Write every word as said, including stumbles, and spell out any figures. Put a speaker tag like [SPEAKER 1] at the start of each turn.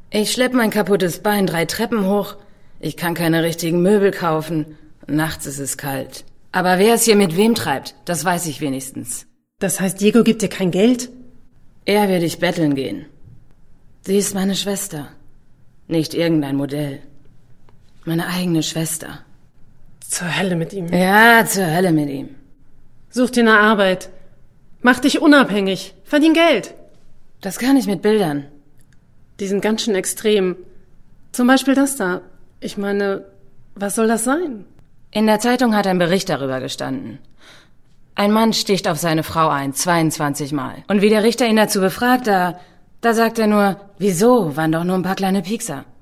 [SPEAKER 1] Ich schlepp mein kaputtes Bein drei Treppen hoch. Ich kann keine richtigen Möbel kaufen. Nachts ist es kalt. Aber wer es hier mit wem treibt, das weiß ich wenigstens.
[SPEAKER 2] Das heißt, Diego gibt dir kein Geld?
[SPEAKER 1] Er will dich betteln gehen. Sie ist meine Schwester. Nicht irgendein Modell. Meine eigene Schwester.
[SPEAKER 2] Zur Hölle mit ihm.
[SPEAKER 1] Ja, zur Hölle mit ihm.
[SPEAKER 2] Such dir eine Arbeit. Mach dich unabhängig. Verdien Geld.
[SPEAKER 1] Das kann ich mit Bildern.
[SPEAKER 2] Die sind ganz schön extrem. Zum Beispiel das da. Ich meine, was soll das sein?
[SPEAKER 1] In der Zeitung hat ein Bericht darüber gestanden. Ein Mann sticht auf seine Frau ein, zweiundzwanzig Mal. Und wie der Richter ihn dazu befragt, da, da sagt er nur, wieso, waren doch nur ein paar kleine Piekser.